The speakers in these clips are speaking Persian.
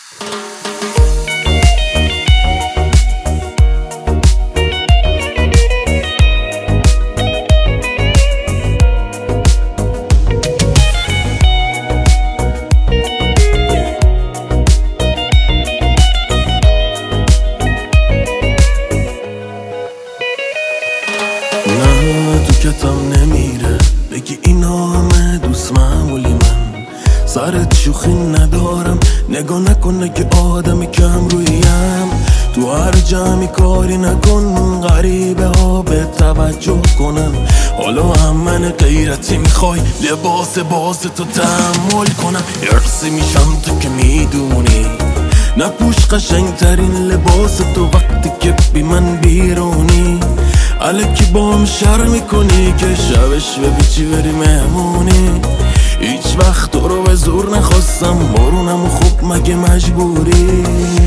کتم نمیره بگی اینا همه دوست معمولی من سرت شوخی ندارم نگاه نکن که آدم کم رویم تو هر جمعی کاری نکن غریبه ها به توجه کنن حالا هم من غیرتی میخوای لباس باز تو تحمل کنم ارسی میشم تو که میدونی نپوش قشنگ ترین لباس تو وقتی که بی من بیرونی الکی با هم شر میکنی که شبش ببیچی بری مهمونی هیچ وقت تو رو به زور نخواستم بارونم و خوب مگه مجبوری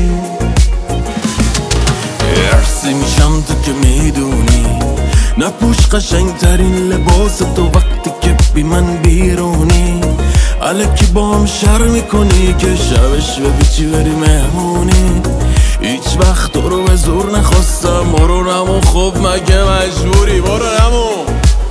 ارسی میشم تو که میدونی نپوش قشنگ ترین لباس تو وقتی که بی من بیرونی الکی با هم شر میکنی که شبش ببیچی بری مهمونی هیچ وقت تو رو به زور نخواستم برو نمون خب مگه مجبوری برو نمون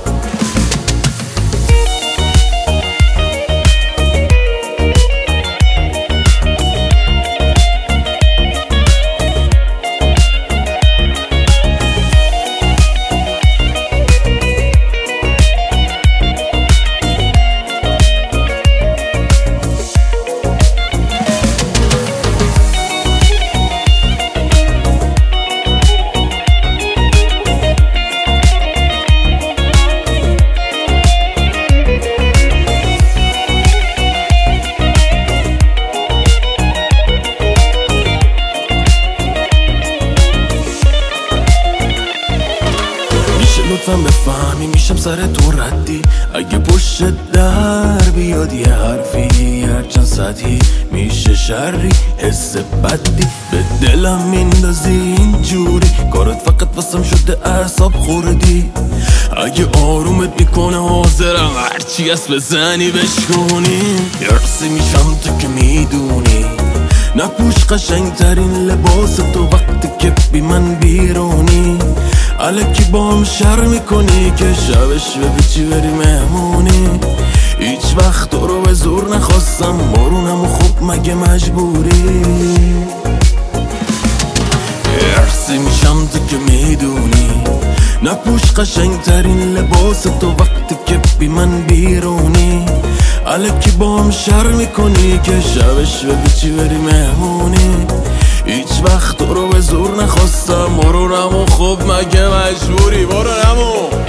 لطفاً بفهمی میشم سر تو ردی اگه پشت در بیاد یه حرفی هرچند سطحی میشه شری حس بدی به دلم میندازی اینجوری کارت فقط واسم شده اعصاب خوردی اگه آرومت میکنه حاضرم هرچی هست بزنی بشکنی یرسی میشم تو که میدونی نپوش قشنگ ترین لباس تو وقتی که بی من بیرونی الکی با هم شر میکنی که شبش ببیچی بری مهمونی هیچ وقت تو رو به زور نخواستم بارونم و خوب مگه مجبوری ارسی میشم تو که میدونی نپوش قشنگ ترین لباس تو وقتی که بی من بیرونی الکی با هم شر میکنی که شبش ببیچی بری مهمونی هیچ وقت تو رو به زور نخواستم برو نمون خب مگه مجبوری برو نمون